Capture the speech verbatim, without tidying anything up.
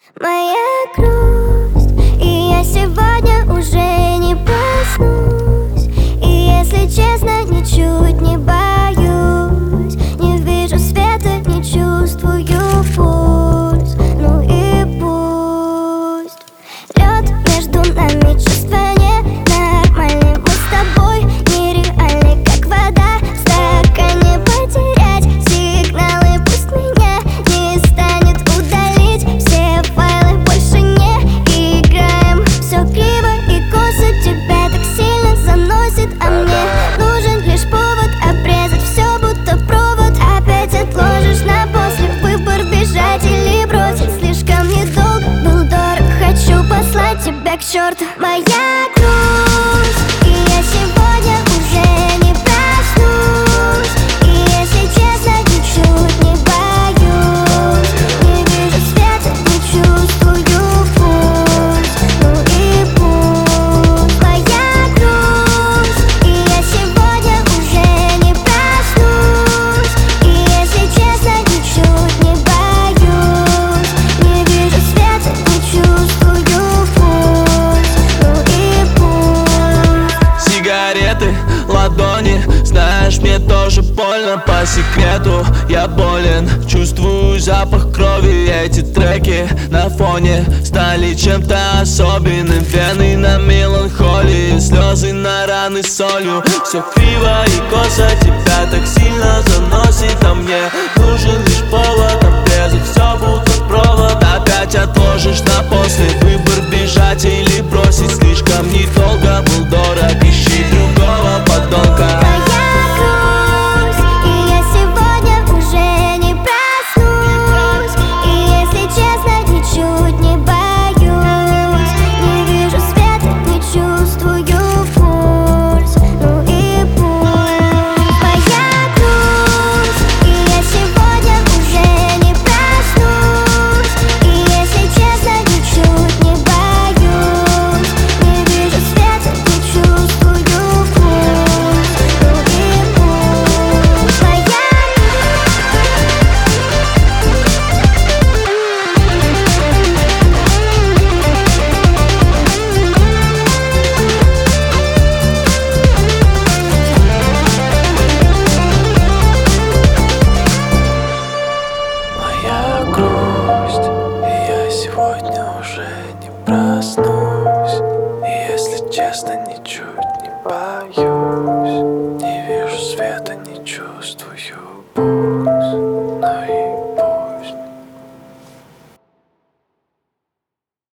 Моя грусть, и я сегодня уже не проснусь. И если честно, ничуть не боюсь. Не вижу света, не чувствую пульс. Ну и пусть. Лед между нами, чувства ненормальны. Мы с тобой нереальны, как вода в стакане. Потерять сигналы, пусть меня не станет удалить. Все файлы больше не играем. Все криво и косо, тебя так сильно заносит. А мне нужен лишь повод обрезать все, будто провод. Опять отложишь на после, выбор бежать или бросить. Слишком недолго был дорог, хочу послать тебя к черту. Моя грусть, и я сегодня уже не проснусь. И если честно, ничуть не боюсь. Не вижу света, не чувствую пульс. Ну и пусть. Моя грусть, и я сегодня уже не проснусь. И если честно, ничуть не боюсь. Не вижу света, не чувствую пульс. Ну и пусть. Сигареты, ладони, знаешь, мне тоже больно. По секрету я болен, чувствую запах крови. Эти треки на фоне стали чем-то особенным. Вены на меланхолии, слезы на раны солью. Все криво и косо, тебя так сильно заносит. А мне нужен лишь повод обрезать все, будто провод. Опять отложишь на после, выбор бежать или бросить. Слишком недолго был дорог, ищи другого подонка. Моя грусть, и я сегодня уже не проснусь. И если честно, ничуть не боюсь. Не вижу света, не чувствую пульс. Ну и пусть. Моя грусть, и я сегодня уже не проснусь. И если честно, ничуть не боюсь. Не вижу света, не чувствую пульс. Ну и пусть. Моя Моя грусть, и я сегодня уже не проснусь. И если честно, ничуть не боюсь.